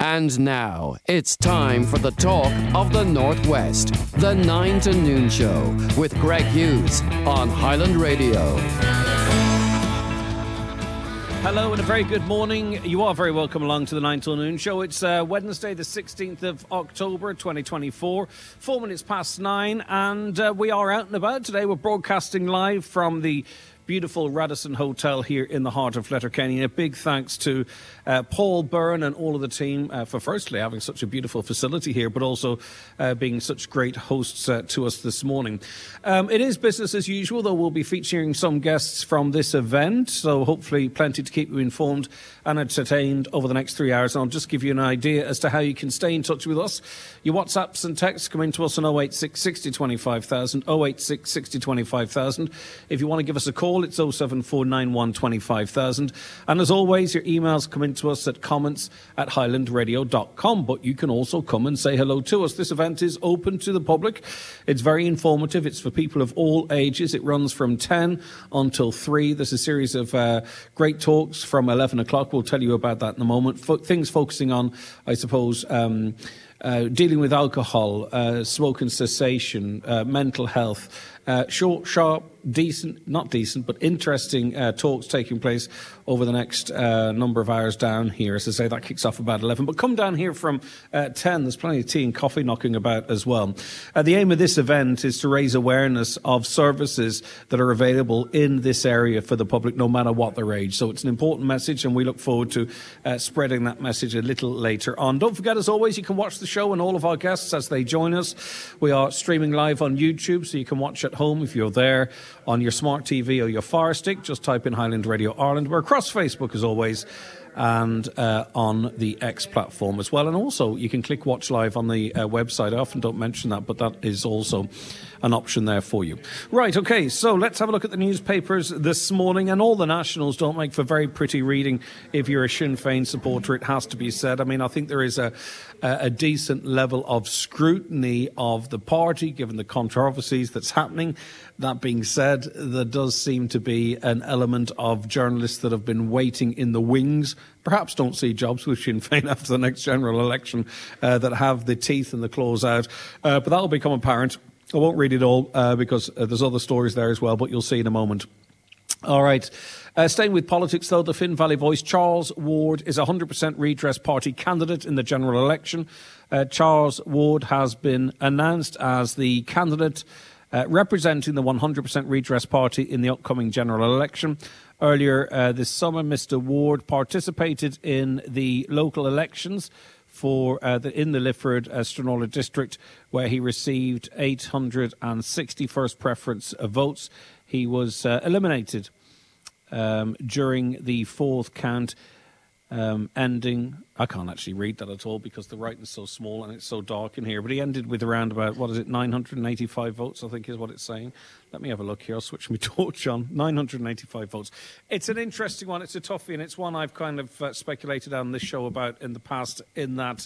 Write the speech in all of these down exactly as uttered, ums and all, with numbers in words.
And now, it's time for the talk of the Northwest. The nine to noon Show with Greg Hughes on Highland Radio. Hello and a very good morning. You are very welcome along to the nine till noon Show. It's uh, Wednesday the sixteenth of October twenty twenty-four, four minutes past nine, and uh, we are out and about today. We're broadcasting live from the beautiful Radisson Hotel here in the heart of Letterkenny. A big thanks to uh, Paul Byrne and all of the team uh, for firstly having such a beautiful facility here, but also uh, being such great hosts uh, to us this morning. Um, it is business as usual, though we'll be featuring some guests from this event, so hopefully plenty to keep you informed and entertained over the next three hours. And I'll just give you an idea as to how you can stay in touch with us. Your WhatsApps and texts come into us on oh eight six, sixty, twenty-five thousand, oh eight six, sixty, twenty-five thousand. If you want to give us a call, it's oh seven four nine one, twenty-five thousand. And as always, your emails come into us at comments at highland radio dot com. But you can also come and say hello to us. This event is open to the public. It's very informative. It's for people of all ages. It runs from ten until three. There's a series of uh, great talks from eleven o'clock. We'll tell you about that in a moment. Fo- things focusing on, I suppose, um, uh, dealing with alcohol, uh, smoking cessation, uh, mental health. Uh, short, sharp, decent, not decent, but interesting uh, talks taking place over the next uh, number of hours down here. As I say, that kicks off about eleven. But come down here from uh, ten. There's plenty of tea and coffee knocking about as well. Uh, the aim of this event is to raise awareness of services that are available in this area for the public, no matter what their age. So it's an important message, and we look forward to uh, spreading that message a little later on. Don't forget, as always, you can watch the show and all of our guests as they join us. We are streaming live on YouTube, so you can watch at home if you're there on your smart T V or your Fire Stick. Just type in Highland Radio Ireland. We're across Facebook as always, and uh, on the X platform as well. And also you can click watch live on the uh, website. I often don't mention that, but that is also an option there for you. Right, okay, so let's have a look at the newspapers this morning. And all the nationals don't make for very pretty reading if you're a Sinn Féin supporter, it has to be said. I mean, I think there is a, a decent level of scrutiny of the party, given the controversies that's happening. That being said, there does seem to be an element of journalists that have been waiting in the wings, perhaps don't see jobs with Sinn Féin after the next general election, uh, that have the teeth and the claws out. Uh, but that will become apparent. I won't read it all uh, because uh, there's other stories there as well, but you'll see in a moment. All right. Uh, staying with politics, though, the Finn Valley Voice, Charles Ward is a one hundred percent Redress Party candidate in the general election. Uh, Charles Ward has been announced as the candidate uh, representing the one hundred percent Redress Party in the upcoming general election. Earlier uh, this summer, Mister Ward participated in the local elections for uh, the, in the Lifford uh, Stranraer district, where he received eight hundred sixty first preference uh, votes. He was uh, eliminated um, during the fourth count, um, ending... I can't actually read that at all because the writing's so small and it's so dark in here. But he ended with around about, what is it, nine hundred eighty-five votes, I think is what it's saying. Let me have a look here. I'll switch my torch on. nine hundred eighty-five votes. It's an interesting one. It's a toughie, and it's one I've kind of uh, speculated on this show about in the past, in that...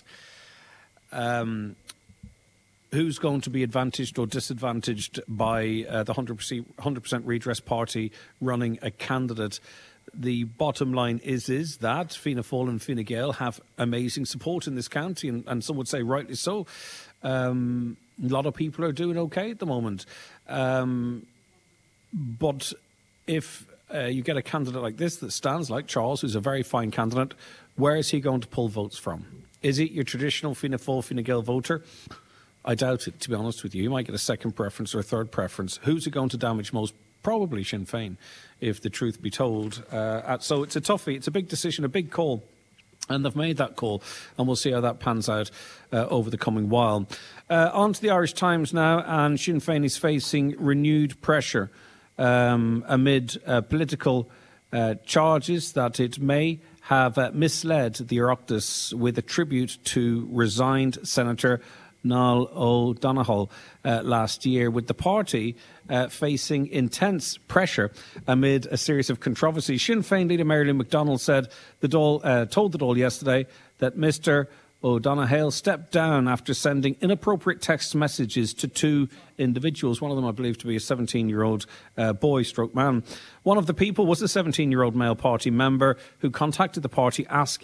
Um, who's going to be advantaged or disadvantaged by uh, the one hundred percent Redress Party running a candidate? The bottom line is is that Fianna Fáil and Fine Gael have amazing support in this county, and, and some would say rightly so. Um, a lot of people are doing okay at the moment. Um, but if uh, you get a candidate like this that stands like Charles, who's a very fine candidate, where is he going to pull votes from? Is it your traditional Fianna Fáil, Fine Gael voter? I doubt it, to be honest with you. You might get a second preference or a third preference. Who's it going to damage most? Probably Sinn Féin, if the truth be told. Uh, so it's a toughie. It's a big decision, a big call. And they've made that call, and we'll see how that pans out uh, over the coming while. Uh, on to the Irish Times now, and Sinn Féin is facing renewed pressure um, amid uh, political uh, charges that it may have uh, misled the Oireachtas with a tribute to resigned Senator Niall O'Donoghue uh, last year, with the party uh, facing intense pressure amid a series of controversies. Sinn Féin leader Marilyn McDonald said the Dáil, uh, told the Dáil yesterday that Mister O'Donoghue stepped down after sending inappropriate text messages to two individuals. One of them, I believe, to be a seventeen-year-old uh, boy stroke man. One of the people was a seventeen-year-old male party member who contacted the party asking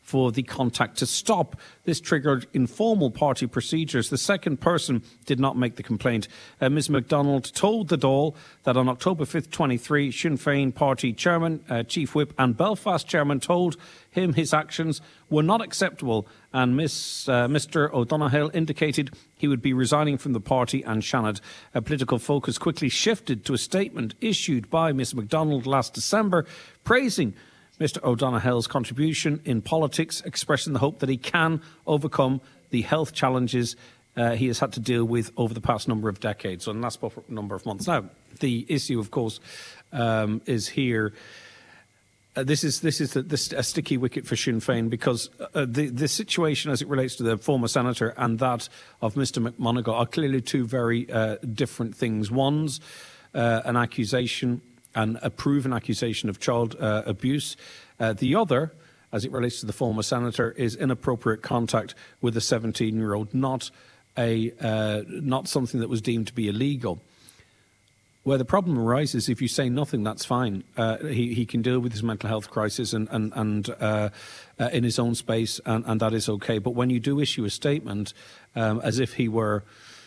for the contact to stop. This triggered informal party procedures. The second person did not make the complaint. Uh, Miz MacDonald told the Dáil that on October fifth, twenty-three, Sinn Féin party chairman, uh, chief whip and Belfast chairman told him his actions were not acceptable, and Miss, uh, Mr O'Donoghue indicated he would be resigning from the party and Seanad. A political focus quickly shifted to a statement issued by Miss MacDonald last December praising Mr O'Donoghue's contribution in politics, expressing the hope that he can overcome the health challenges uh, he has had to deal with over the past number of decades, or the last number of months. Now, the issue, of course, um, is here. Uh, this is this is the, this, a sticky wicket for Sinn Féin, because uh, the the situation as it relates to the former senator and that of Mr McMonagle are clearly two very uh, different things. One's uh, an accusation, and a proven accusation of child uh, abuse. Uh, the other, as it relates to the former senator, is inappropriate contact with a seventeen-year-old, not a uh, not something that was deemed to be illegal. Where the problem arises, if you say nothing, that's fine. Uh, he, he can deal with his mental health crisis and, and, and uh, uh, in his own space, and, and that is okay. But when you do issue a statement um, as if he were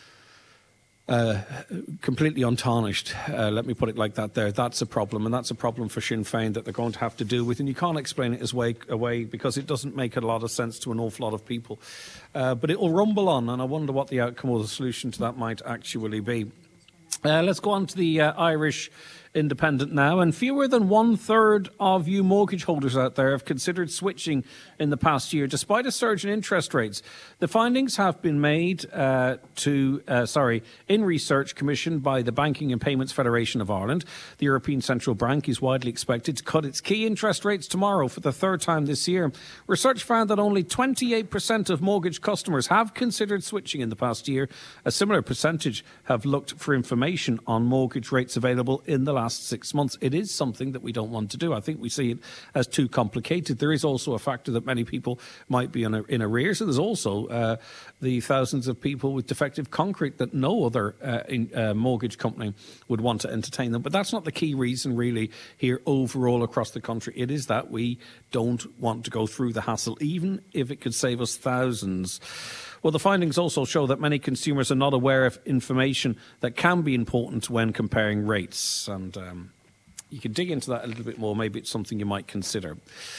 Uh, completely untarnished, uh, let me put it like that there, that's a problem, and that's a problem for Sinn Féin that they're going to have to deal with, and you can't explain it as way, away because it doesn't make a lot of sense to an awful lot of people. Uh, but it will rumble on, and I wonder what the outcome or the solution to that might actually be. Uh, let's go on to the uh, Irish Independent now, and fewer than one-third of you mortgage holders out there have considered switching in the past year, despite a surge in interest rates. The findings have been made uh, to, uh, sorry, in research commissioned by the Banking and Payments Federation of Ireland. The European Central Bank is widely expected to cut its key interest rates tomorrow for the third time this year. Research found that only twenty-eight percent of mortgage customers have considered switching in the past year. A similar percentage have looked for information on mortgage rates available in the last six months. It is something that we don't want to do. I think we see it as too complicated. There is also a factor that many people might be in, a, in arrears. And there's also uh, the thousands of people with defective concrete that no other uh, in, uh, mortgage company would want to entertain them. But that's not the key reason really here overall across the country. It is that we don't want to go through the hassle, even if it could save us thousands. Well, the findings also show that many consumers are not aware of information that can be important when comparing rates. And um, you can dig into that a little bit more. Maybe it's something you might consider.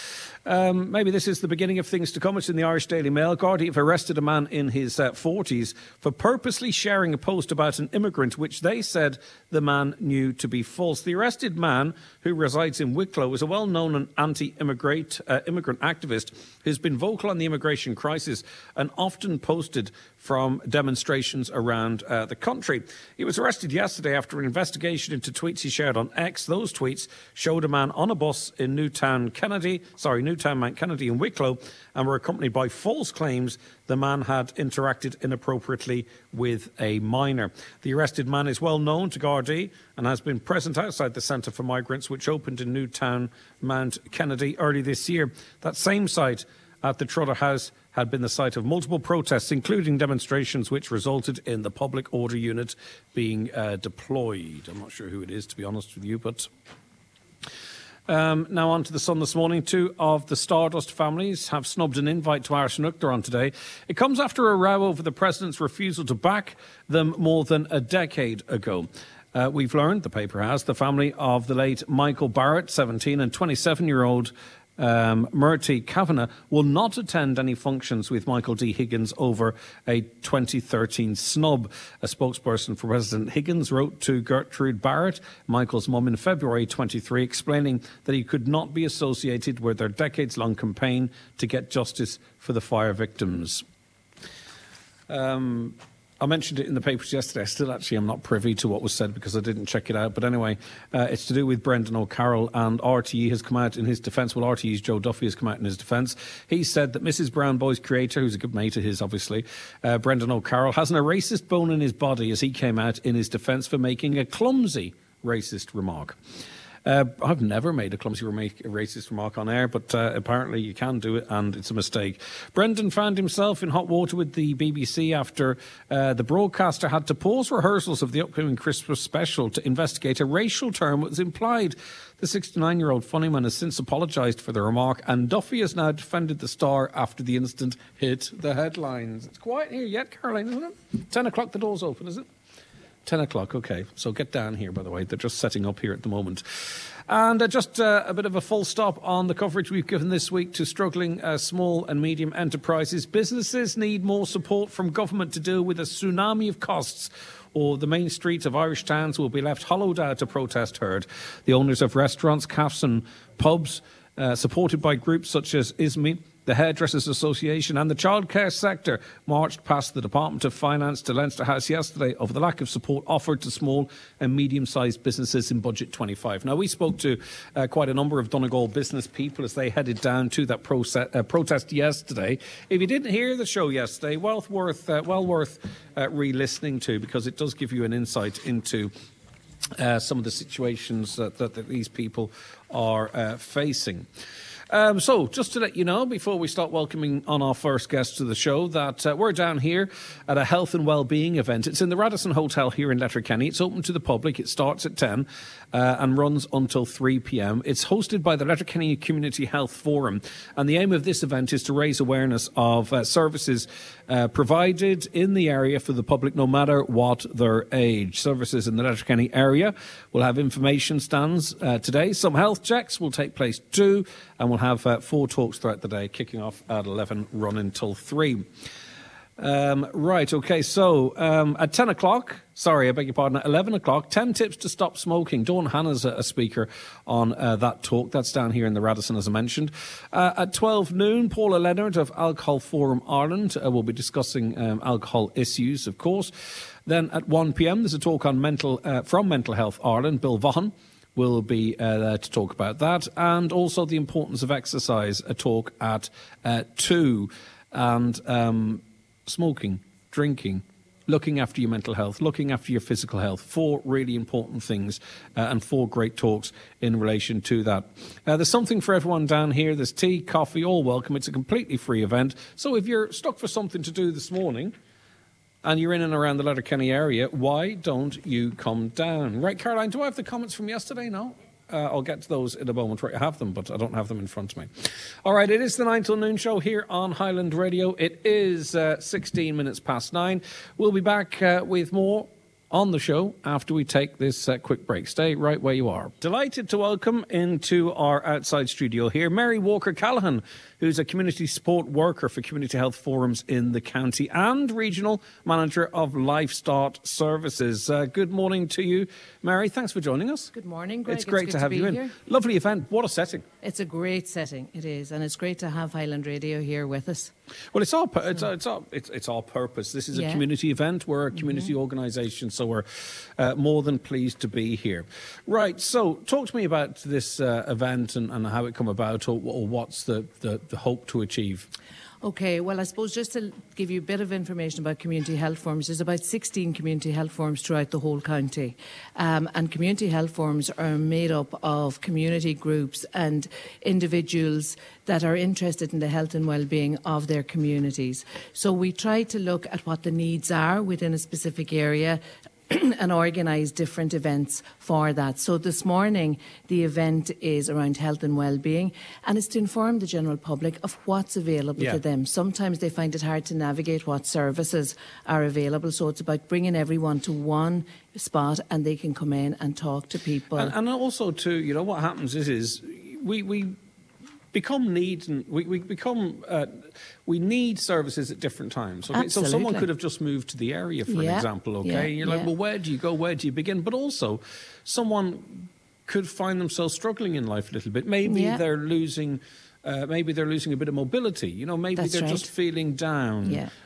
Um, maybe this is the beginning of things to come. It's in the Irish Daily Mail. Gardaí have arrested a man in his uh, forties for purposely sharing a post about an immigrant which they said the man knew to be false. The arrested man, who resides in Wicklow, is a well-known and anti-immigrant uh, immigrant activist who's been vocal on the immigration crisis and often posted from demonstrations around uh, the country. He was arrested yesterday after an investigation into tweets he shared on X. Those tweets showed a man on a bus in Newtown Kennedy, sorry, Newtown Mount Kennedy in Wicklow, and were accompanied by false claims the man had interacted inappropriately with a minor. The arrested man is well known to Gardaí and has been present outside the Centre for Migrants, which opened in Newtown Mount Kennedy early this year. That same site at the Trotter House had been the site of multiple protests, including demonstrations which resulted in the public order unit being uh, deployed. I'm not sure who it is, to be honest with you, but... Um, now on to the Sun this morning. Two of the Stardust families have snubbed an invite to Irish Nuachtar today. It comes after a row over the President's refusal to back them more than a decade ago. Uh, we've learned, the paper has, the family of the late Michael Barrett, seventeen, and twenty-seven-year-old Um, Murty Kavanagh will not attend any functions with Michael D. Higgins over a twenty thirteen snub. A spokesperson for President Higgins wrote to Gertrude Barrett, Michael's mum, in February twenty-three, explaining that he could not be associated with their decades-long campaign to get justice for the fire victims. Um... I mentioned it in the papers yesterday. I still actually am not privy to what was said because I didn't check it out. But anyway, uh, it's to do with Brendan O'Carroll, and R T E has come out in his defence. Well, R T E's Joe Duffy has come out in his defence. He said that Missus Brown Boy's creator, who's a good mate of his, obviously, uh, Brendan O'Carroll, hasn't a racist bone in his body, as he came out in his defence for making a clumsy racist remark. Uh, I've never made a clumsy racist remark on air, but uh, apparently you can do it, and it's a mistake. Brendan found himself in hot water with the B B C after uh, the broadcaster had to pause rehearsals of the upcoming Christmas special to investigate a racial term that was implied. The sixty-nine-year-old funnyman has since apologised for the remark, and Duffy has now defended the star after the incident hit the headlines. It's quiet here yet, Caroline, isn't it? Ten o'clock, the door's open, is it? Ten o'clock, OK. So get down here, by the way. They're just setting up here at the moment. And uh, just uh, a bit of a full stop on the coverage we've given this week to struggling uh, small and medium enterprises. Businesses need more support from government to deal with a tsunami of costs, or the main streets of Irish towns will be left hollowed out, a protest heard. The owners of restaurants, cafes and pubs, uh, supported by groups such as I S M E, the Hairdressers Association and the childcare sector, marched past the Department of Finance to Leinster House yesterday over the lack of support offered to small and medium-sized businesses in Budget twenty-five. Now, we spoke to uh, quite a number of Donegal business people as they headed down to that proce- uh, protest yesterday. If you didn't hear the show yesterday, well worth, uh, well worth uh, re-listening to, because it does give you an insight into uh, some of the situations that, that, that these people are uh, facing. Um, so, just to let you know, before we start welcoming on our first guest to the show, that uh, we're down here at a health and wellbeing event. It's in the Radisson Hotel here in Letterkenny. It's open to the public. It starts at ten uh, and runs until three p.m. It's hosted by the Letterkenny Community Health Forum. And the aim of this event is to raise awareness of uh, services uh, provided in the area for the public, no matter what their age. Services in the Letterkenny area will have information stands uh, today. Some health checks will take place too, and we'll have uh, four talks throughout the day, kicking off at eleven, running until three. Um, right, OK, so um, at ten o'clock, sorry, I beg your pardon, at eleven o'clock, ten tips to stop smoking. Dawn Hannah's a, a speaker on uh, that talk. That's down here in the Radisson, as I mentioned. Uh, at twelve noon, Paula Leonard of Alcohol Forum Ireland uh, will be discussing um, alcohol issues, of course. Then at one p.m, there's a talk on mental uh, from Mental Health Ireland. Bill Vaughan will be uh, there to talk about that, and also the importance of exercise, a talk at uh, two, and um, smoking, drinking, looking after your mental health, looking after your physical health, four really important things uh, and four great talks in relation to that. Uh, there's something for everyone down here. There's tea, coffee, all welcome. It's a completely free event, so if you're stuck for something to do this morning and you're in and around the Letterkenny area, why don't you come down? Right, Caroline, do I have the comments from yesterday? No? Uh, I'll get to those in a moment. Right, I have them, but I don't have them in front of me. All right, it is the nine till noon show here on Highland Radio. It is uh, sixteen minutes past nine. We'll be back uh, with more on the show after we take this uh, quick break. Stay right where you are. Delighted to welcome into our outside studio here Mary Walker-Callaghan, who's a community support worker for Community Health Forums in the county and Regional Manager of LifeStart Services. Uh, good morning to you, Mary. Thanks for joining us. Good morning, Greg. It's great it's to have to you in. Here. Lovely event. What a setting. It's a great setting, it is, and it's great to have Highland Radio here with us. Well, it's our it's our, it's our, it's, it's our purpose. This is a yeah. community event. We're a community mm-hmm. organisation, so we're uh, more than pleased to be here. Right, so talk to me about this uh, event and, and how it come about, or, or what's the, the, the hope to achieve. OK, well, I suppose just to give you a bit of information about community health forums, there's about sixteen community health forums throughout the whole county. Um, and community health forums are made up of community groups and individuals that are interested in the health and well-being of their communities. So we try to look at what the needs are within a specific area and organise different events for that. So this morning, the event is around health and well-being, and it's to inform the general public of what's available yeah. to them. Sometimes they find it hard to navigate what services are available, so it's about bringing everyone to one spot and they can come in and talk to people. And, and also, too, you know, what happens is, is we... we become needs and we, we become uh, we need services at different times. Okay? So someone could have just moved to the area, for yeah. an example, okay? Yeah. And you're yeah. like, well, where do you go? Where do you begin? But also, someone could find themselves struggling in life a little bit. Maybe yeah. they're losing. Uh, maybe they're losing a bit of mobility. You know, maybe That's they're right. just feeling down. Yeah.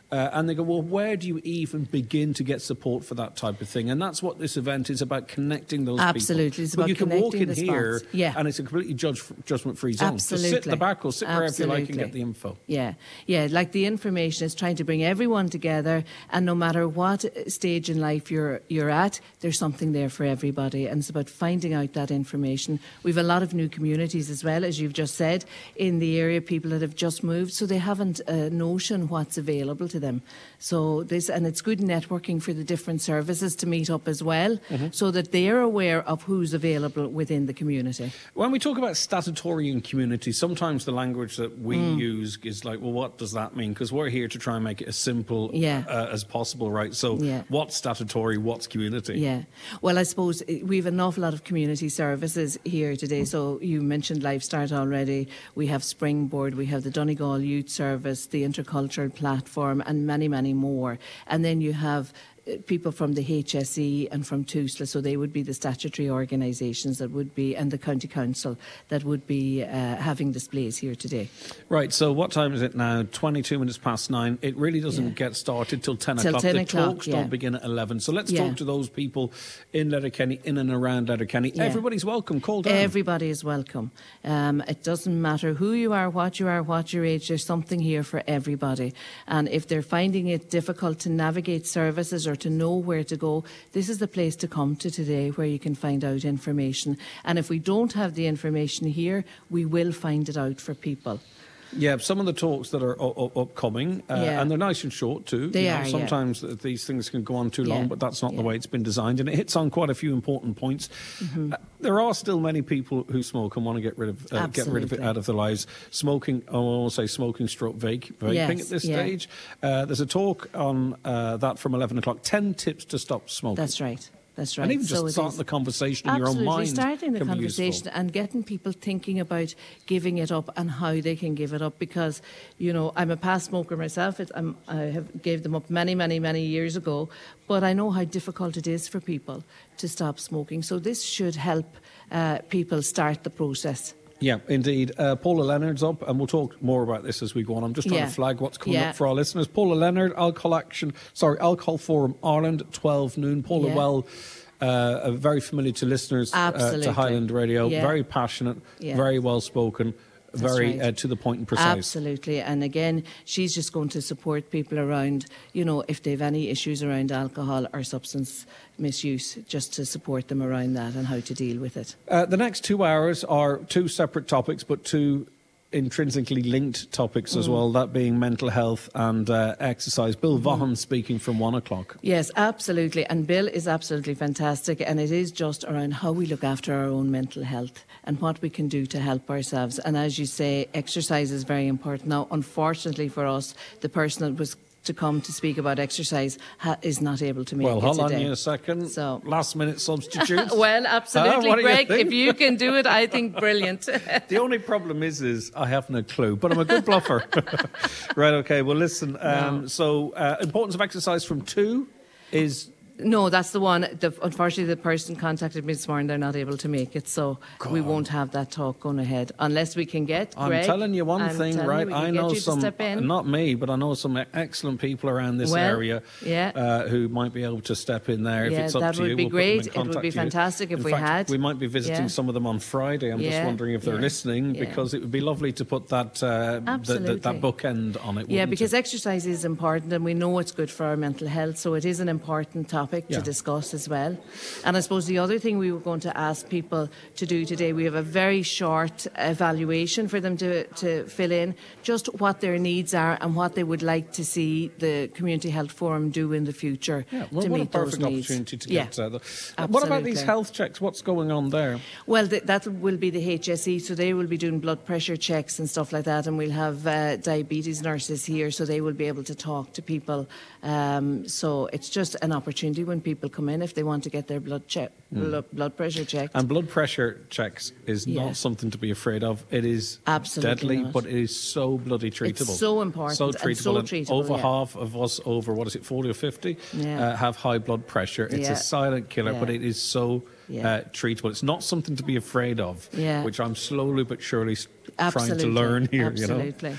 uh, and they go, well, where do you even begin to get support for that type of thing? And that's what this event is about, connecting those Absolutely. people. It's but about you can walk in connecting the here, spots. Yeah. and it's a completely judge, judgment-free zone. Absolutely. So sit in the back or sit wherever Absolutely. you like and get the info. Yeah, yeah. Like the information is trying to bring everyone together, and no matter what stage in life you're you're at, there's something there for everybody, and it's about finding out that information. We've a lot of new communities as well, as you've just said, in the area. People that have just moved, so they haven't a notion what's available to them. So this, and it's good networking for the different services to meet up as well, mm-hmm. so that they're aware of who's available within the community. When we talk about statutory and community, sometimes the language that we mm. use is like, well, what does that mean? Because we're here to try and make it as simple yeah. uh, as possible, right? So yeah. what's statutory, what's community? Yeah. Well, I suppose we have an awful lot of community services here today. So you mentioned LifeStart already. We have Springboard, we have the Donegal Youth Service, the Intercultural Platform, and many, many more. And then you have people from the H S E and from TUSLA, so they would be the statutory organisations that would be, and the County Council that would be uh, having displays here today. Right, so what time is it now? twenty-two minutes past nine. It really doesn't yeah. get started till ten till o'clock. ten the o'clock, talks yeah. don't begin at eleven. So let's yeah. talk to those people in Letterkenny, in and around Letterkenny. Yeah. Everybody's welcome. Call down. Everybody is welcome. Um, it doesn't matter who you are, what you are, what your age. There's something here for everybody. And if they're finding it difficult to navigate services or to know where to go, this is the place to come to today, where you can find out information. And if we don't have the information here, we will find it out for people. Yeah, some of the talks that are u- u- upcoming, uh, yeah. and they're nice and short too. They you know, are, sometimes yeah. these things can go on too long, yeah. but that's not yeah. the way it's been designed, and it hits on quite a few important points. Mm-hmm. Uh, there are still many people who smoke and want to get rid of uh, get rid of it out of their lives. Smoking, I will say, smoking stroke vape, vaping yes. at this yeah. stage. Uh, there's a talk on uh, that from eleven o'clock. Ten tips to stop smoking. That's right. That's right. And even just so starting the conversation in Absolutely. your own mind. Starting the can conversation and getting people thinking about giving it up and how they can give it up. Because, you know, I'm a past smoker myself. It, I'm, I have gave them up many, many, many years ago. But I know how difficult it is for people to stop smoking. So this should help uh, people start the process. Yeah, indeed. Uh, Paula Leonard's up, and we'll talk more about this as we go on. I'm just trying yeah. to flag what's coming yeah. up for our listeners. Paula Leonard, Alcohol Action, sorry, Alcohol Forum Ireland, twelve noon. Paula yeah. Well, uh, very familiar to listeners uh, to Highland Radio, yeah. very passionate, yeah. very well spoken. Very right. uh, to the point and precise. Absolutely. And again, she's just going to support people around, you know, if they have any issues around alcohol or substance misuse, just to support them around that and how to deal with it. Uh, the next two hours are two separate topics, but two intrinsically linked topics as mm. well, that being mental health and uh, exercise. Bill Vaughan mm. speaking from one o'clock. Yes, absolutely. And Bill is absolutely fantastic. And it is just around how we look after our own mental health and what we can do to help ourselves. And as you say, exercise is very important. Now, unfortunately for us, the person that was to come to speak about exercise ha- is not able to make well, it hold on today. you a second. So, last minute substitutes. well, absolutely, uh, Greg. You if you can do it, I think brilliant. The only problem is, is I have no clue, but I'm a good bluffer. Right, okay. Well, listen. Um, no. So, uh, importance of exercise from two is... No, that's the one. The, unfortunately, the person contacted me this morning. They're not able to make it, so God. we won't have that talk going ahead unless we can get. I'm Greg, telling you one I'm thing, right? You, I know some, not me, but I know some excellent people around this well, area yeah. uh, who might be able to step in there. Yeah, if it's up that to would you, be we'll great. Put them in it would be fantastic you. if in we fact, had. We might be visiting yeah. some of them on Friday. I'm yeah. just wondering if they're yeah. listening, yeah. because it would be lovely to put that uh, the, the, that bookend on it. Yeah, because it? exercise is important, and we know it's good for our mental health. So it is an important topic yeah. to discuss as well. And I suppose the other thing we were going to ask people to do today, we have a very short evaluation for them to, to fill in, just what their needs are and what they would like to see the Community Health Forum do in the future yeah, well, to what meet a perfect those needs. opportunity to yeah, get uh, the, What about these health checks? What's going on there? Well, th- that will be the H S E, so they will be doing blood pressure checks and stuff like that, and we'll have uh, diabetes nurses here, so they will be able to talk to people. Um, so it's just an opportunity when people come in, if they want to get their blood check, mm. blood, blood pressure checked. And blood pressure checks is yeah. not something to be afraid of. It is Absolutely deadly, not. but it is so bloody treatable. It's so important. So treatable. And so and treatable over yeah. half of us, over what is it, forty or fifty, yeah. uh, have high blood pressure. It's yeah. a silent killer, yeah. but it is so yeah. uh, treatable. It's not something to be afraid of, yeah. which I'm slowly but surely Absolutely. trying to learn here. Absolutely. You know?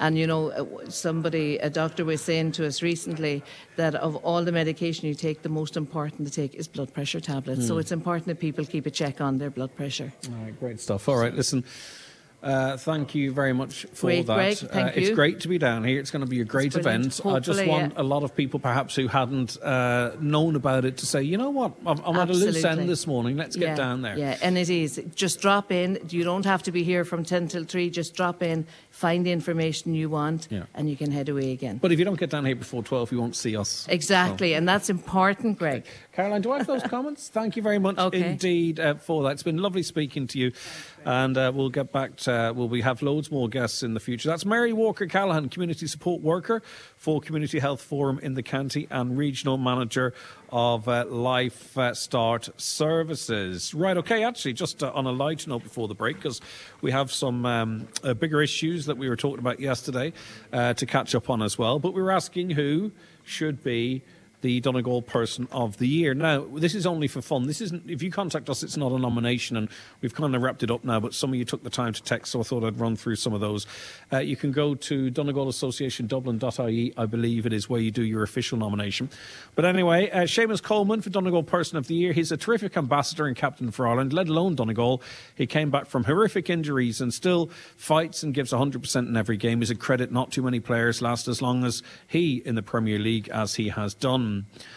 And, you know, somebody, a doctor was saying to us recently that of all the medication you take, the most important to take is blood pressure tablets. Mm. So it's important that people keep a check on their blood pressure. All right, great stuff. All right, listen. Uh, thank you very much for great, that. Greg, thank uh, you. It's great to be down here. It's going to be a great event. Hopefully, I just want yeah. a lot of people perhaps who hadn't uh, known about it to say, you know what, I'm, I'm at a loose end this morning. Let's get yeah, down there. Yeah, and it is. Just drop in. You don't have to be here from ten till three. Just drop in, find the information you want, yeah. and you can head away again. But if you don't get down here before twelve, you won't see us. Exactly, so. And that's important, Greg. Okay. Caroline, do I have those comments? Thank you very much okay. indeed uh, for that. It's been lovely speaking to you. And uh, we'll get back to, uh, will we have loads more guests in the future. That's Mary Walker-Callahan, Community Support Worker for Community Health Forum in the county and Regional Manager of uh, Life uh, Start Services. Right, OK, actually, just uh, on a light note before the break, because we have some um, uh, bigger issues that we were talking about yesterday uh, to catch up on as well. But we were asking who should be the Donegal Person of the Year. Now, this is only for fun. This isn't. If you contact us, it's not a nomination, and we've kind of wrapped it up now, but some of you took the time to text, so I thought I'd run through some of those. Uh, you can go to Donegal Association Dublin dot I E, I believe it is where you do your official nomination. But anyway, uh, Seamus Coleman for Donegal Person of the Year. He's a terrific ambassador and captain for Ireland, let alone Donegal. He came back from horrific injuries and still fights and gives one hundred percent in every game. He's a credit. Not too many players last as long as he in the Premier League as he has done.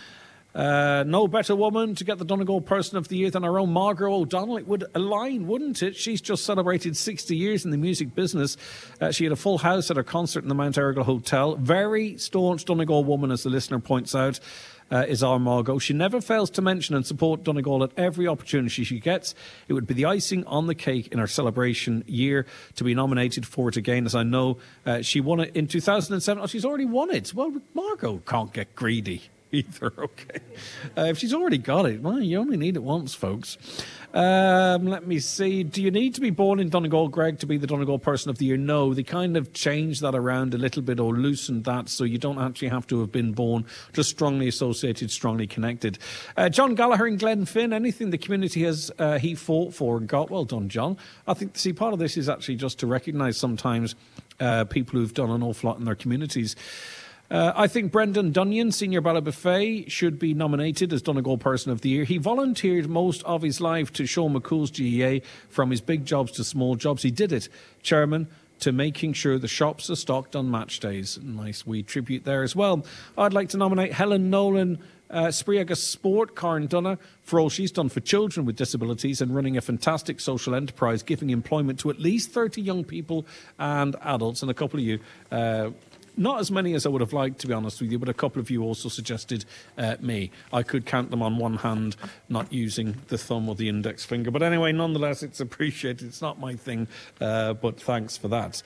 Uh, no better woman to get the Donegal Person of the Year than our own Margaret O'Donnell. It would align, wouldn't it? She's just celebrated sixty years in the music business. Uh, she had a full house at her concert in the Mount Errigal Hotel. Very staunch Donegal woman, as the listener points out, uh, is our Margot. She never fails to mention and support Donegal at every opportunity she gets. It would be the icing on the cake in our celebration year to be nominated for it again, as I know uh, she won it in two thousand seven. Oh, she's already won it. Well, Margot can't get greedy either, okay. Uh, if she's already got it, well, you only need it once, folks. Um, let me see. Do you need to be born in Donegal, Greg, to be the Donegal Person of the Year? No, they kind of changed that around a little bit or loosened that, so you don't actually have to have been born, just strongly associated, strongly connected. Uh, John Gallagher and Glen Finn, anything the community has uh, he fought for and got, well done, John. I think, see, part of this is actually just to recognise sometimes uh, people who've done an awful lot in their communities. Uh, I think Brendan Dunyan, Senior Ballot Buffet, should be nominated as Donegal Person of the Year. He volunteered most of his life to Sean McCool's G E A, from his big jobs to small jobs. He did it, Chairman, to making sure the shops are stocked on match days. Nice wee tribute there as well. I'd like to nominate Helen Nolan, uh, Spriaga Sport, Karen Dunna, for all she's done for children with disabilities and running a fantastic social enterprise, giving employment to at least thirty young people and adults. And a couple of you... Uh, Not as many as I would have liked, to be honest with you, but a couple of you also suggested uh, me. I could count them on one hand, not using the thumb or the index finger. But anyway, nonetheless, it's appreciated. It's not my thing, uh, but thanks for that.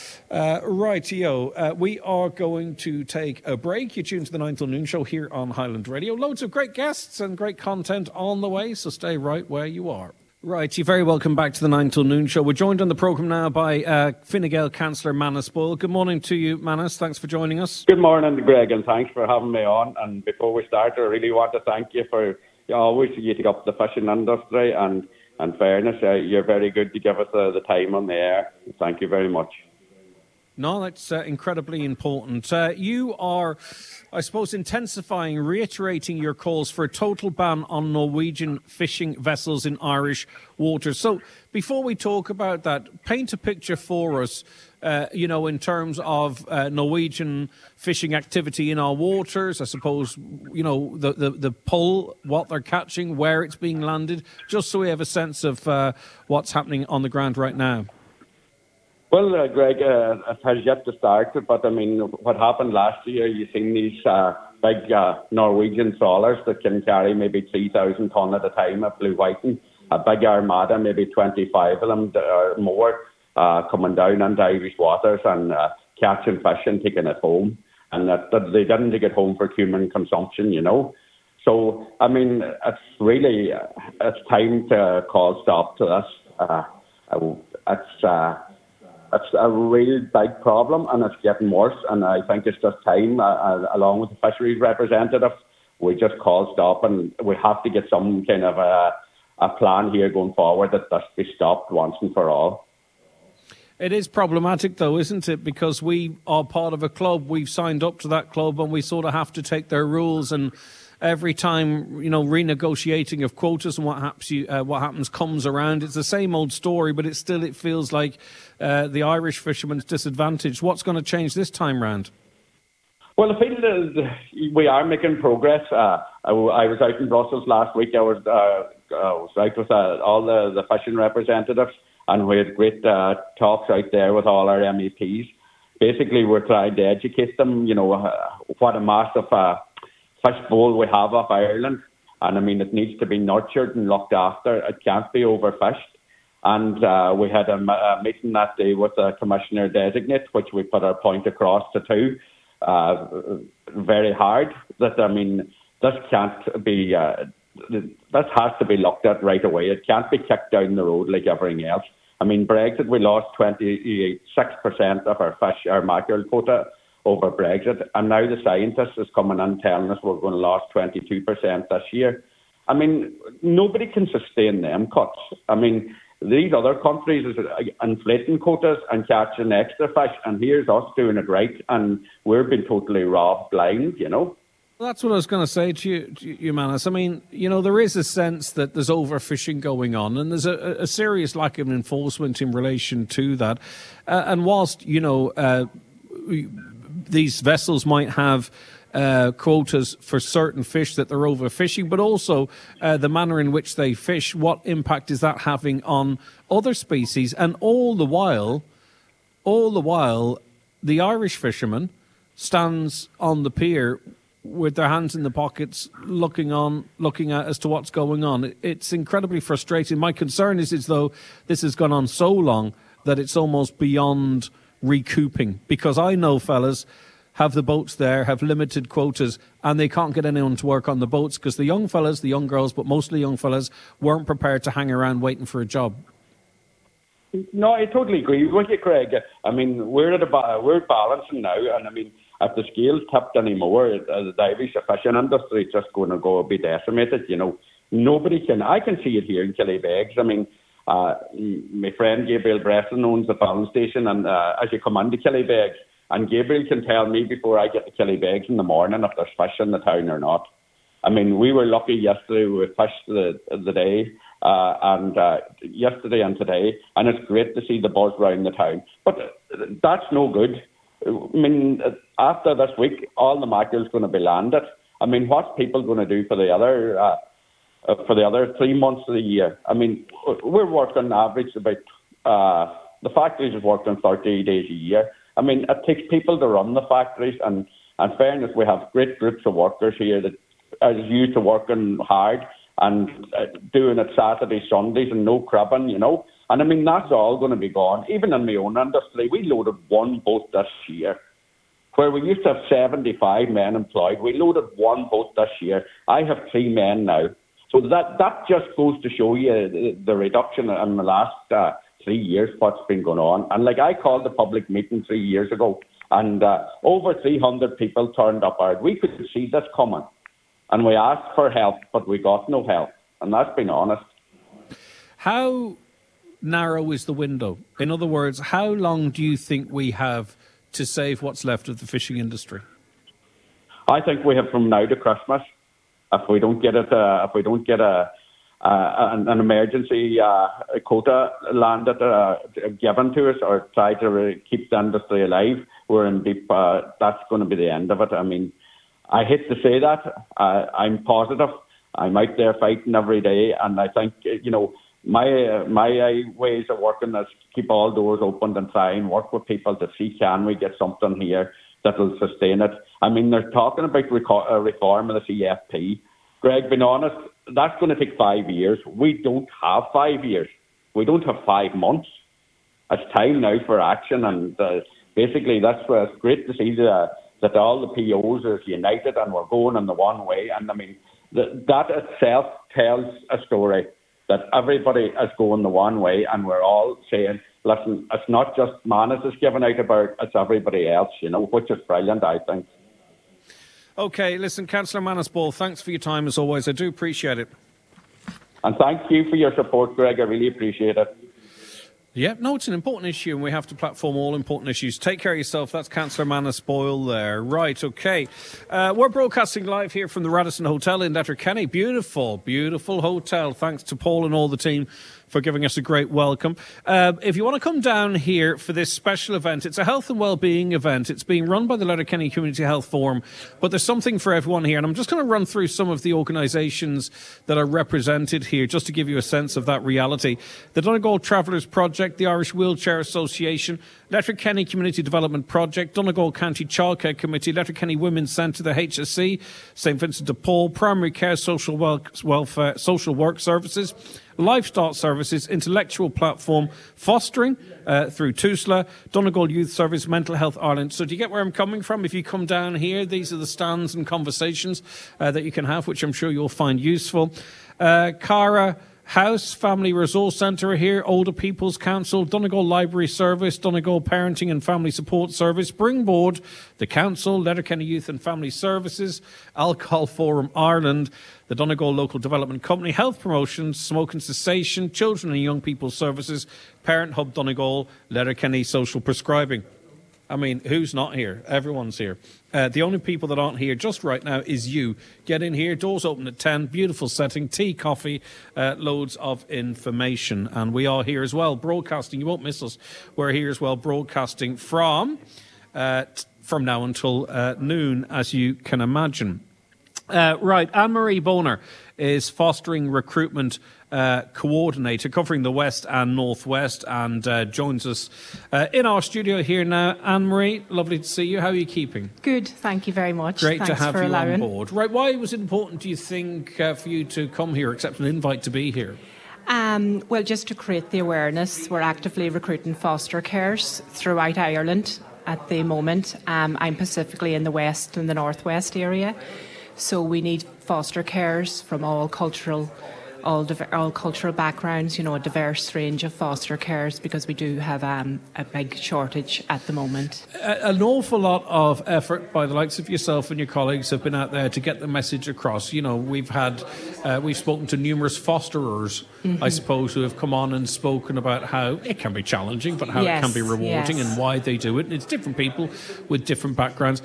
Uh, rightio, uh, we are going to take a break. You tune to the nine till noon show here on Highland Radio. Loads of great guests and great content on the way, so stay right where you are. Right, you're very welcome back to the nine till noon show. We're joined on the programme now by uh, Fine Gael Councillor Manus Boyle. Good morning to you, Manus. Thanks for joining us. Good morning, Greg, and thanks for having me on. And before we start, I really want to thank you for you know, always you take up the fishing industry, and in fairness, uh, you're very good to give us uh, the time on the air. Thank you very much. No, that's uh, incredibly important. Uh, you are, I suppose, intensifying, reiterating your calls for a total ban on Norwegian fishing vessels in Irish waters. So before we talk about that, paint a picture for us, uh, you know, in terms of uh, Norwegian fishing activity in our waters. I suppose, you know, the, the, the pull, what they're catching, where it's being landed, just so we have a sense of uh, what's happening on the ground right now. Well, uh, Greg, uh, it has yet to start, but I mean, what happened last year, you've seen these uh, big uh, Norwegian trawlers that can carry maybe three thousand tonne at a time at Blue Whiting, a big armada, maybe twenty-five of them or more, uh, coming down into Irish waters and uh, catching fish and taking it home. And that, that they didn't take it home for human consumption, you know. So, I mean, it's really, uh, it's time to call stop to this. Uh, it's... Uh, It's a real big problem, and it's getting worse. And I think it's just time, uh, along with the fisheries representative, we just call stop, and we have to get some kind of a, a plan here going forward that this be stopped once and for all. It is problematic, though, isn't it? Because we are part of a club. We've signed up to that club, and we sort of have to take their rules. And every time, you know, renegotiating of quotas and what happens, uh, what happens comes around. It's the same old story, but it still it feels like uh, the Irish fishermen's disadvantaged. What's going to change this time round? Well, I feel that we are making progress. Uh, I, I was out in Brussels last week. I was, uh, I was out with uh, all the, the fishing representatives, and we had great uh, talks out there with all our M E Ps. Basically, we're trying to educate them, you know, uh, what a massive uh, fish bowl we have off Ireland. And, I mean, it needs to be nurtured and looked after. It can't be overfished. And uh, we had a, a meeting that day with the Commissioner Designate, which we put our point across to two, uh, very hard. That, I mean, this can't be, uh, this has to be looked at right away. It can't be kicked down the road like everything else. I mean, Brexit, we lost twenty-six percent of our fish, our mackerel quota over Brexit. And now the scientists is coming in telling us we're going to lose twenty-two percent this year. I mean, nobody can sustain them cuts. I mean, these other countries are inflating quotas and catching extra fish, and here's us doing it right, and we're being totally robbed blind, you know. Well, that's what I was going to say to you, to you, Manus. I mean, you know, there is a sense that there's overfishing going on, and there's a, a serious lack of enforcement in relation to that. Uh, and whilst, you know, uh, these vessels might have uh, quotas for certain fish that they're overfishing, but also uh, the manner in which they fish, what impact is that having on other species? And all the while, all the while, the Irish fisherman stands on the pier with their hands in the pockets, looking on, looking at as to what's going on. It's incredibly frustrating. My concern is as though this has gone on so long that it's almost beyond recouping. Because I know fellas have the boats there, have limited quotas, and they can't get anyone to work on the boats because the young fellas, the young girls, but mostly young fellas, weren't prepared to hang around waiting for a job. No, I totally agree with you, Craig. I mean, we're at a we're balancing now, and I mean, if the scale's tipped anymore, the Irish fishing industry is just going to go be decimated. You know, nobody can. I can see it here in Killybegs. I mean, uh, my friend Gabriel Bresson owns the filling station, and uh, as you come into Killybegs, and Gabriel can tell me before I get to Killybegs in the morning if there's fish in the town or not. I mean, we were lucky yesterday. We fished the the day. Uh, and uh, yesterday and today, and it's great to see the buzz around the town. But that's no good. I mean, after this week, all the mackerel's going to be landed. I mean, what's people going to do for the other uh, for the other three months of the year? I mean, we're working average about uh, the factories are working thirty days a year. I mean, it takes people to run the factories, and in fairness, we have great groups of workers here that are used to working hard and uh, doing it Saturdays, Sundays, and no crabbing, you know. And I mean, that's all going to be gone. Even in my own industry, we loaded one boat this year, where we used to have seventy-five men employed. We loaded one boat this year. I have three men now. So that that just goes to show you the, the reduction in the last uh, three years, what's been going on. And like I called the public meeting three years ago, and uh, over three hundred people turned up. Out. We could see this coming. And we asked for help, but we got no help. And that's been honest. How narrow is the window? In other words, how long do you think we have to save what's left of the fishing industry? I think we have from now to Christmas. If we don't get it, uh, if we don't get a, uh, an, an emergency uh, quota landed, uh, given to us, or try to re- keep the industry alive, we're in deep. Uh, that's going to be the end of it. I mean, I hate to say that. Uh, I'm positive. I'm out there fighting every day, and I think, you know, my uh, my uh, ways of working is keep all doors open and try and work with people to see can we get something here that will sustain it. I mean, they're talking about reco- uh, reform of the C F P. Greg, being honest, that's going to take five years. We don't have five years. We don't have five months. It's time now for action, and uh, basically that's where it's great to see the. that all the P Os are united and we're going in the one way. And I mean, the, that itself tells a story that everybody is going the one way, and we're all saying, listen, it's not just Manus is giving out about, it's everybody else, you know, which is brilliant, I think. OK, listen, Councillor Manus Ball, thanks for your time as always. I do appreciate it. And thank you for your support, Greg. I really appreciate it. Yeah, no, it's an important issue, and we have to platform all important issues. Take care of yourself. That's Councillor Manus Boyle there. Right, OK. Uh, we're broadcasting live here from the Radisson Hotel in Letterkenny. Beautiful, beautiful hotel. Thanks to Paul and all the team for giving us a great welcome. Uh, if you want to come down here for this special event, it's a health and wellbeing event. It's being run by the Letterkenny Community Health Forum, but there's something for everyone here. And I'm just going to run through some of the organisations that are represented here, just to give you a sense of that reality. The Donegal Travellers Project, the Irish Wheelchair Association, Letterkenny Community Development Project, Donegal County Childcare Committee, Letterkenny Women's Centre, the H S C, St Vincent de Paul, Primary Care, Social wel- Welfare, Social Work Services, Livestock Services, Intellectual Platform, Fostering uh, through TUSLA, Donegal Youth Service, Mental Health Ireland. So do you get where I'm coming from? If you come down here, these are the stands and conversations uh, that you can have, which I'm sure you'll find useful. Uh, Cara House, Family Resource Centre here, Older People's Council, Donegal Library Service, Donegal Parenting and Family Support Service, Springboard, the Council, Letterkenny Youth and Family Services, Alcohol Forum Ireland, the Donegal Local Development Company, Health Promotions, Smoking Cessation, Children and Young People Services, Parent Hub Donegal, Letterkenny Social Prescribing. I mean, who's not here? Everyone's here. Uh, the only people that aren't here just right now is you. Get in here. Doors open at ten. Beautiful setting. Tea, coffee, uh, loads of information. And we are here as well, broadcasting. You won't miss us. We're here as well, broadcasting from, uh, t- from now until uh, noon, as you can imagine. Uh, right, Anne-Marie Boner is Fostering Recruitment uh, Coordinator, covering the West and North West, and uh, joins us uh, in our studio here now. Anne-Marie, lovely to see you. How are you keeping? Good, thank you very much. Great Thanks to have for you allowing. on board. Right, why was it important, do you think, uh, for you to come here, accept an invite to be here? Um, well, just to create the awareness, we're actively recruiting foster carers throughout Ireland at the moment. Um, I'm specifically in the West and the North West area. So we need foster carers from all cultural, all, diver, all cultural backgrounds. You know, a diverse range of foster carers, because we do have um, a big shortage at the moment. A, an awful lot of effort by the likes of yourself and your colleagues have been out there to get the message across. You know, we've had, uh, we've spoken to numerous fosterers, mm-hmm. I suppose, who have come on and spoken about how it can be challenging, but how yes, it can be rewarding yes. and why they do it. And it's different people with different backgrounds.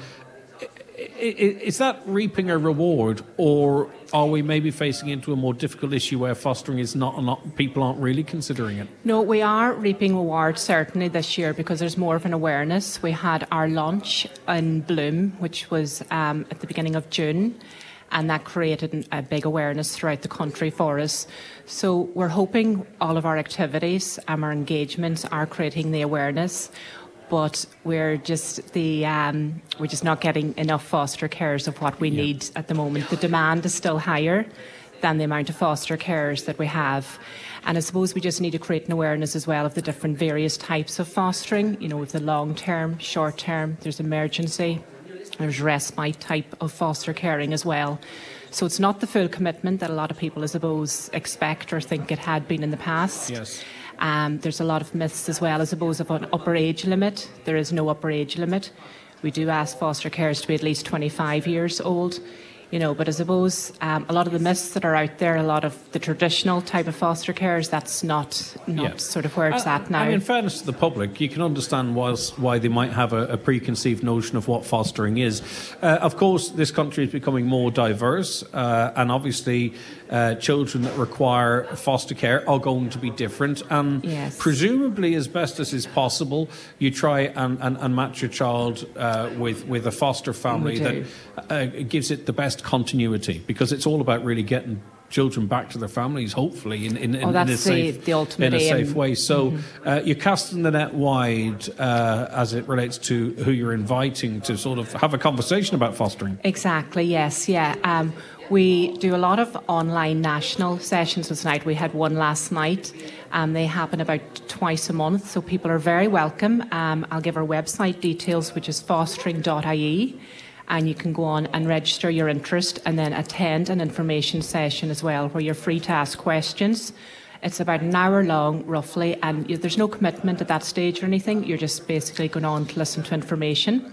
Is that reaping a reward, or are we maybe facing into a more difficult issue where fostering is not, not people aren't really considering it? No, we are reaping rewards certainly this year, because there's more of an awareness. We had our launch in Bloom, which was um, at the beginning of June, and that created a big awareness throughout the country for us. So we're hoping all of our activities and our engagements are creating the awareness. But we're just the um, we're just not getting enough foster carers of what we yeah. need at the moment. The demand is still higher than the amount of foster carers that we have, and I suppose we just need to create an awareness as well of the different various types of fostering. You know, with the long term, short term, there's emergency, there's respite type of foster caring as well. So it's not the full commitment that a lot of people, I suppose, expect or think it had been in the past. Yes. Um, there's a lot of myths as well, I suppose, of an upper age limit. There is no upper age limit. We do ask foster carers to be at least twenty-five years old, you know, but I suppose um, a lot of the myths that are out there, a lot of the traditional type of foster carers, that's not, not yeah. sort of where it's I, at now. I mean, in fairness to the public, you can understand whilst, why they might have a, a preconceived notion of what fostering is. Uh, of course, this country is becoming more diverse, uh, and obviously uh, children that require foster care are going to be different. And yes. presumably, as best as is possible, you try and, and, and match your child uh, with, with a foster family that uh, gives it the best continuity, because it's all about really getting children back to their families, hopefully in, in, in, oh, that's in a safe, the, the ultimate in a safe aim. way. So mm-hmm. uh, you're casting the net wide uh, as it relates to who you're inviting to sort of have a conversation about fostering. Exactly, yes, yeah. Um, we do a lot of online national sessions this night. We had one last night. Um, they happen about twice a month, so people are very welcome. Um, I'll give our website details, which is fostering dot I E. And you can go on and register your interest and then attend an information session as well, where you're free to ask questions. It's about an hour long, roughly, and there's no commitment at that stage or anything. You're just basically going on to listen to information.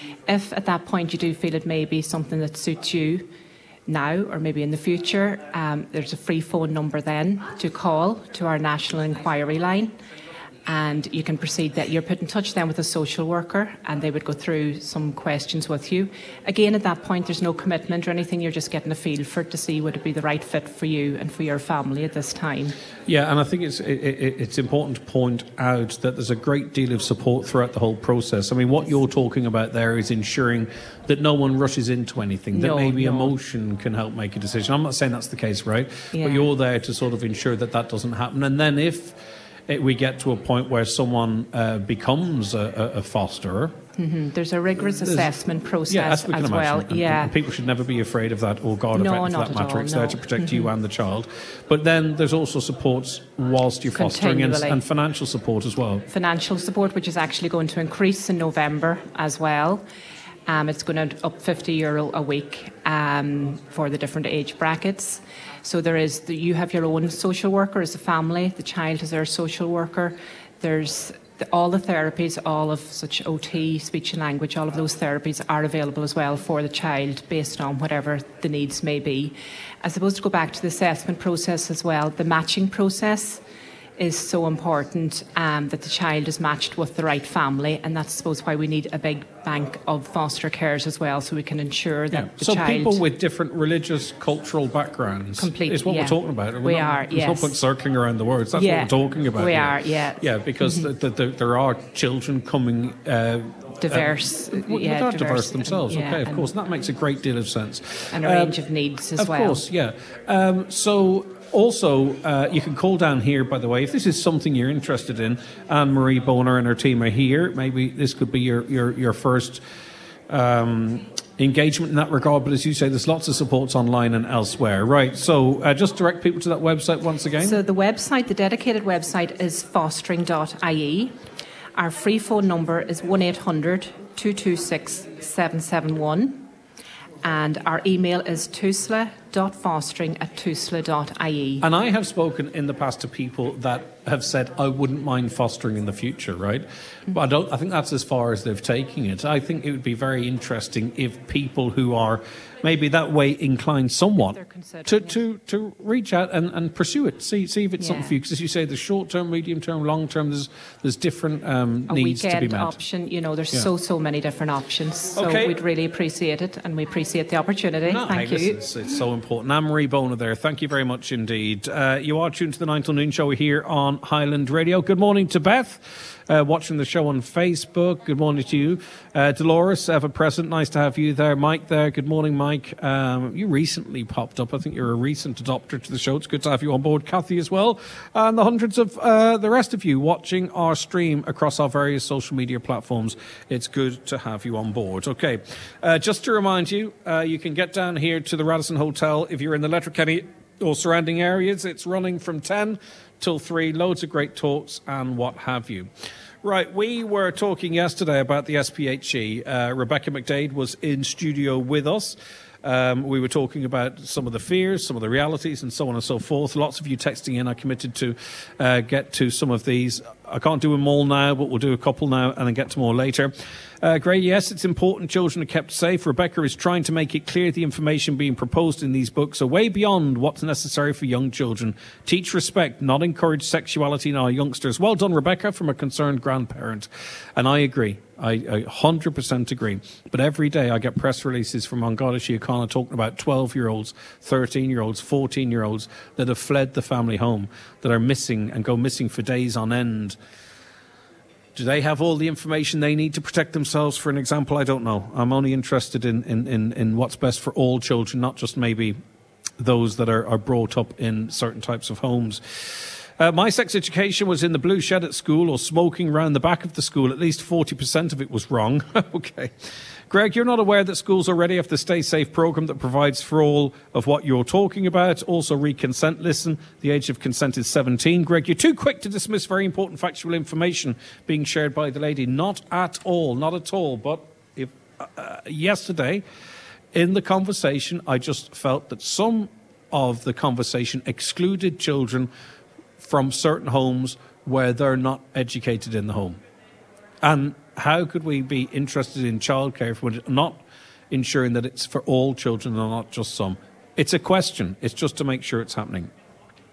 If at that point you do feel it may be something that suits you now or maybe in the future, um, there's a free phone number then to call to our national inquiry line. and you can proceed that. You're put in touch then with a social worker, and they would go through some questions with you. Again, at that point, there's no commitment or anything. You're just getting a feel for it to see would it be the right fit for you and for your family at this time. Yeah, and I think it's it, it, it's important to point out that there's a great deal of support throughout the whole process. I mean, what you're talking about there is ensuring that no one rushes into anything, that no, maybe no. emotion can help make a decision. I'm not saying that's the case, right? Yeah. But you're there to sort of ensure that that doesn't happen. And then if it, we get to a point where someone uh, becomes a, a fosterer, mm-hmm. there's a rigorous there's, assessment process yeah, as, we can as imagine. well. And, yeah, and people should never be afraid of that, or God, no, of that, for that matter. All, it's no. there to protect mm-hmm. you and the child. But then there's also supports whilst you're fostering, and, and financial support as well. Financial support, which is actually going to increase in November as well. Um, it's going to up fifty euro a week um, for the different age brackets. So there is the, you have your own social worker as a family. The child has their social worker. There's the, all the therapies, all of such O T, speech and language, all of those therapies are available as well for the child based on whatever the needs may be. I suppose to go back to the assessment process as well, the matching process is so important, um, that the child is matched with the right family, and that's, I suppose, why we need a big bank of foster carers as well, so we can ensure that yeah. the so child... So people with different religious, cultural backgrounds Complete, is what yeah. we're talking about. We're we not, are, there's yes. no point circling around the words. That's yeah. what we're talking about. We here. are, yeah. Yeah, because mm-hmm. the, the, the, there are children coming... Uh, diverse. Uh, well, yeah, they're diverse, diverse themselves, and, yeah, okay, of course. And that makes a great deal of sense. And a um, range of needs as of well. Of course, yeah. Um, so... Also, uh, you can call down here, by the way, if this is something you're interested in. Anne-Marie Boner and her team are here. Maybe this could be your, your, your first um, engagement in that regard. But as you say, there's lots of supports online and elsewhere. Right, so uh, just direct people to that website once again. So the website, the dedicated website is fostering dot I E. Our free phone number is one eight hundred two two six seven seven one. And our email is tusla dot fostering at tusla dot I E. And I have spoken in the past to people that have said, I wouldn't mind fostering in the future, right? Mm-hmm. But I don't. I think that's as far as they've taken it. I think it would be very interesting if people who are maybe that way inclined somewhat to, to, to reach out and, and pursue it, see see if it's yeah. something for you. Because as you say, there's short-term, medium-term, long-term, there's there's different um, a needs to be met. A weekend option, you know, there's yeah. so, so many different options. So okay. we'd really appreciate it, and we appreciate the opportunity. No, Thank hey, you. Listen, it's, it's so important. Anne-Marie Boner there, thank you very much indeed. Uh, you are tuned to the nine till noon show here on Highland Radio. Good morning to Beth, uh, watching the show on Facebook. Good morning to you. Uh, Dolores, ever present, nice to have you there. Mike there, good morning, Mike. Um, you recently popped up. I think you're a recent adopter to the show. It's good to have you on board. Kathy as well. And the hundreds of uh, the rest of you watching our stream across our various social media platforms. It's good to have you on board. Okay, uh, just to remind you, uh, you can get down here to the Radisson Hotel if you're in the Letterkenny or surrounding areas. It's running from ten till three. Loads of great talks and what have you. Right, we were talking yesterday about the S P H E. Uh, Rebecca McDade was in studio with us. Um, we were talking about some of the fears, some of the realities, and so on and so forth. Lots of you texting in. I committed to uh, get to some of these. I can't do them all now, but we'll do a couple now and then get to more later. Uh, Gray, yes, it's important children are kept safe. Rebecca is trying to make it clear the information being proposed in these books are way beyond what's necessary for young children. Teach respect, not encourage sexuality in our youngsters. Well done, Rebecca, from a concerned grandparent. And I agree. I, I one hundred percent agree. But every day I get press releases from An Garda Síochána talking about twelve-year-olds, thirteen-year-olds, fourteen-year-olds that have fled the family home, that are missing and go missing for days on end. Do they have all the information they need to protect themselves, for an example? I don't know. I'm only interested in, in, in, in what's best for all children, not just maybe those that are, are brought up in certain types of homes. Uh, my sex education was in the blue shed at school, or smoking round the back of the school. At least forty percent of it was wrong. Okay. Greg, you're not aware that schools already have the Stay Safe programme that provides for all of what you're talking about. Also, re-consent. Listen, the age of consent is seventeen. Greg, you're too quick to dismiss very important factual information being shared by the lady. Not at all, not at all. But if uh, yesterday, in the conversation, I just felt that some of the conversation excluded children from certain homes where they're not educated in the home. And how could we be interested in childcare if we're not ensuring that it's for all children and not just some? It's a question. It's just to make sure it's happening.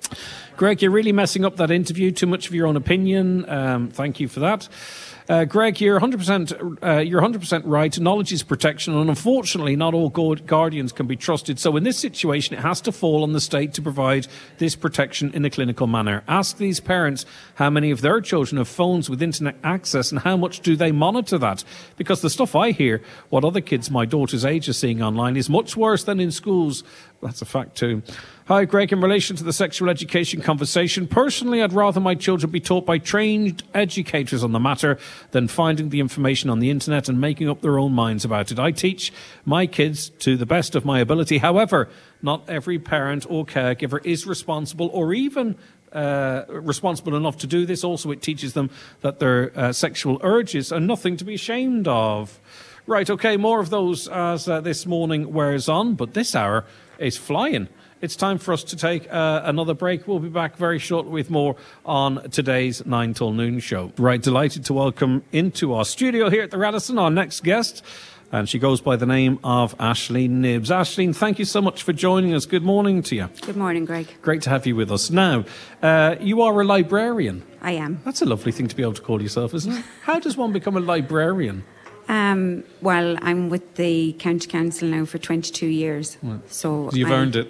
Greg, you're really messing up that interview. Too much of your own opinion. Um, thank you for that. Uh, Greg, you're one hundred percent. Uh, you're one hundred percent right. Knowledge is protection, and unfortunately, not all guardians can be trusted. So, in this situation, it has to fall on the state to provide this protection in a clinical manner. Ask these parents how many of their children have phones with internet access, and how much do they monitor that? Because the stuff I hear, what other kids my daughter's age are seeing online, is much worse than in schools. That's a fact too. Hi, Greg. In relation to the sexual education conversation, personally, I'd rather my children be taught by trained educators on the matter than finding the information on the internet and making up their own minds about it. I teach my kids to the best of my ability. However, not every parent or caregiver is responsible or even uh, responsible enough to do this. Also, it teaches them that their uh, sexual urges are nothing to be ashamed of. Right, OK, more of those as uh, this morning wears on, but this hour is flying. It's time for us to take uh, another break. We'll be back very shortly with more on today's nine till noon show. Right, delighted to welcome into our studio here at the Radisson our next guest, and she goes by the name of Aisling Knibbs. Aisling, thank you so much for joining us. Good morning to you. Good morning, Greg. Great to have you with us. Now, uh, you are a librarian. I am. That's a lovely thing to be able to call yourself, isn't it? How does one become a librarian? Um, well, I'm with the County Council now for twenty-two years. Well, so you've I'm... earned it.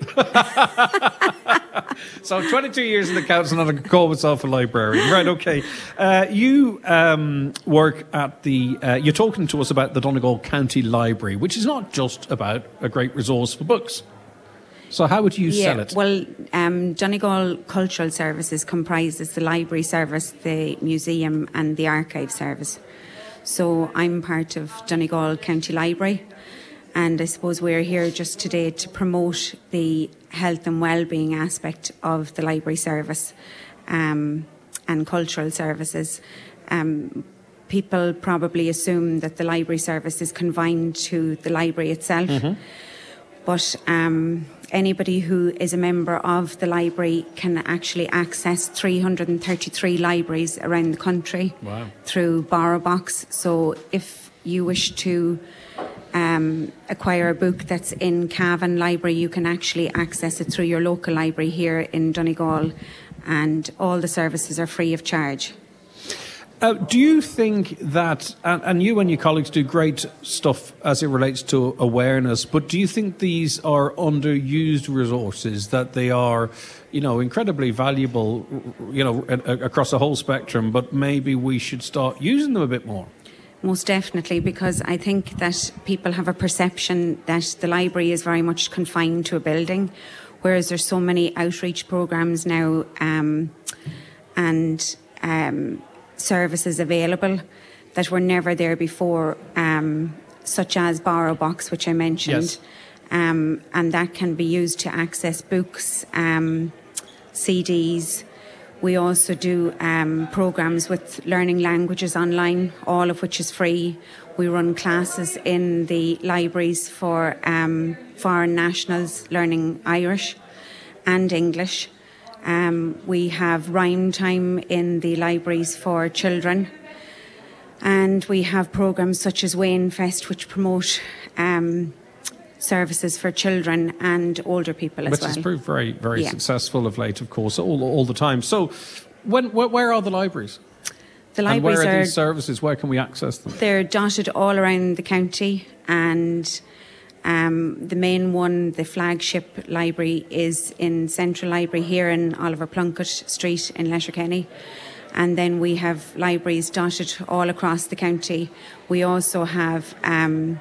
So twenty-two years in the council and I could call myself a librarian. Right, OK. Uh, you um, work at the... Uh, you're talking to us about the Donegal County Library, which is not just about a great resource for books. So how would you yeah, sell it? Well, um, Donegal Cultural Services comprises the library service, the museum and the archive service. So I'm part of Donegal County Library, and I suppose we're here just today to promote the health and well-being aspect of the library service um, and cultural services. Um, people probably assume that the library service is confined to the library itself, mm-hmm. but um, anybody who is a member of the library can actually access three hundred thirty-three libraries around the country wow. through BorrowBox. So if you wish to um, acquire a book that's in Cavan Library, you can actually access it through your local library here in Donegal, and all the services are free of charge. Uh, do you think that, and, and you and your colleagues do great stuff as it relates to awareness, but do you think these are underused resources, that they are, you know, incredibly valuable, you know, across the whole spectrum, but maybe we should start using them a bit more? Most definitely, because I think that people have a perception that the library is very much confined to a building, whereas there's so many outreach programs now um, and um, services available that were never there before, um, such as BorrowBox, which I mentioned. Yes. Um, and that can be used to access books, um, C Ds. We also do um, programs with learning languages online, all of which is free. We run classes in the libraries for um, foreign nationals learning Irish and English. Um, we have rhyme time in the libraries for children, and we have programs such as Wayne Fest, which promote um, services for children and older people as Which well. Which has proved very, very yeah. successful of late, of course, all, all the time. So when, where, where are the libraries? The libraries and where are, are these services? Where can we access them? They're dotted all around the county, and um, the main one, the flagship library, is in Central Library here in Oliver Plunkett Street in Letterkenny. And then we have libraries dotted all across the county. We also have um,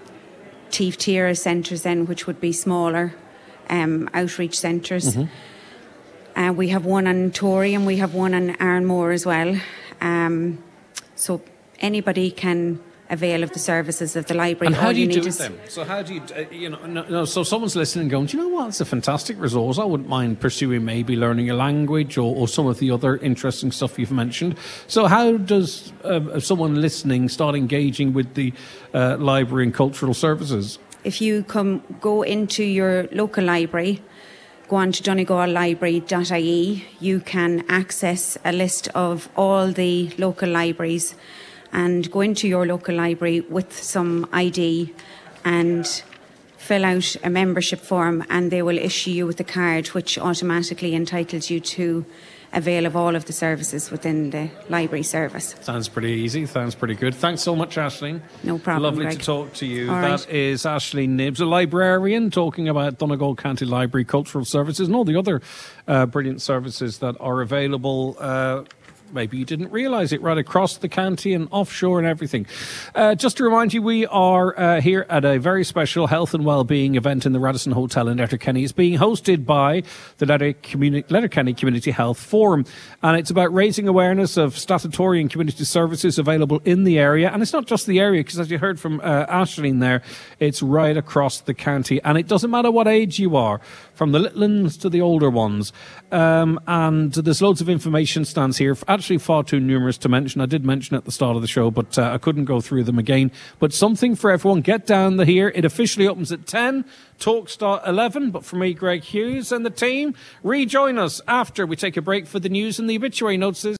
Teef Tira centres then, which would be smaller um, outreach centres. Mm-hmm. Uh, we have one on Tory and we have one on Arranmore as well. Um, so anybody can avail of the services of the library. And how All do you, you do need it is then? So how do you, uh, you know, no, no, so someone's listening and going, do you know what, it's a fantastic resource. I wouldn't mind pursuing maybe learning a language or, or some of the other interesting stuff you've mentioned. So how does uh, someone listening start engaging with the uh, library and cultural services? If you come, go into your local library, go on to donegal library dot I E, you can access a list of all the local libraries and go into your local library with some I D and fill out a membership form, and they will issue you with a card which automatically entitles you to avail of all of the services within the library service. Sounds pretty easy. Sounds pretty good. Thanks so much, Aisling. No problem, Lovely Greg. to talk to you. All that right. is Aisling Nibbs, a librarian, talking about Donegal County Library cultural services and all the other uh, brilliant services that are available. Uh, Maybe you didn't realise it, right across the county and offshore and everything. Uh, just to remind you, we are uh, here at a very special health and wellbeing event in the Radisson Hotel in Letterkenny. It's being hosted by the Letter Communi- Letterkenny Community Health Forum, and it's about raising awareness of statutory and community services available in the area. And it's not just the area, because as you heard from uh, Aisling there, it's right across the county, and it doesn't matter what age you are, from the little ones to the older ones. Um, and there's loads of information stands here. Actually far too numerous to mention. I did mention at the start of the show, but uh, I couldn't go through them again. But something for everyone. Get down the here. It officially opens at ten. Talk start eleven. But for me, Greg Hughes and the team, rejoin us after we take a break for the news and the obituary notices.